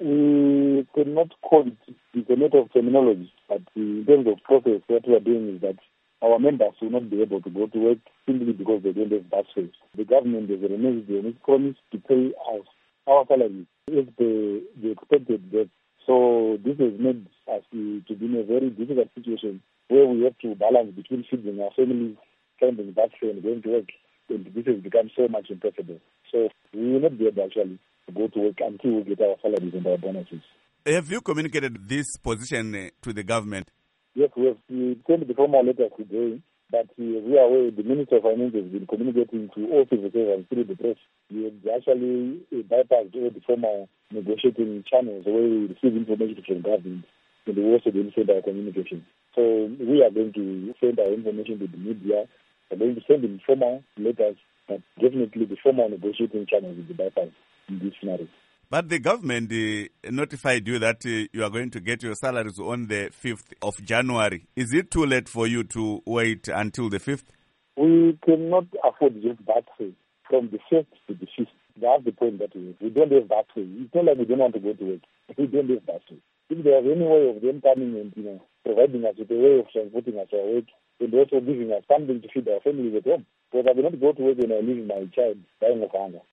We cannot call it, it's a matter of terminology, but in terms of process, what we are doing is that our members will not be able to go to work simply because they don't have bus fares. The government has reneged on its promise to pay us our salaries as the expected debt. So this has made us to be in a very difficult situation where we have to balance between feeding our families, finding bus fare and going to work. And this has become so much impossible. So we will not be able actually to go to work until we get our salaries and our bonuses. Have you communicated this position to the government? Yes, we have sent the formal letter today, but we are aware the Minister of Finance has been communicating to all civil servants through the press. We have actually bypassed all the formal negotiating channels where we receive information from government, and we also didn't send our communication. So we are going to send our information to the media. We're going to send informal letters, but definitely the formal negotiating channels will be bypassed in this scenario. But the government notified you that you are going to get your salaries on the 5th of January. Is it too late for you to wait until the 5th? We cannot afford just that pay from the 1st to the 5th. That's the point that we don't have that pay. It's not like we don't want to go to work. We don't have that pay. If there was any way of them coming and providing us with a way of transporting us to our work and also giving us something to feed our families at home, because I will not go to work when I leave my child dying of hunger.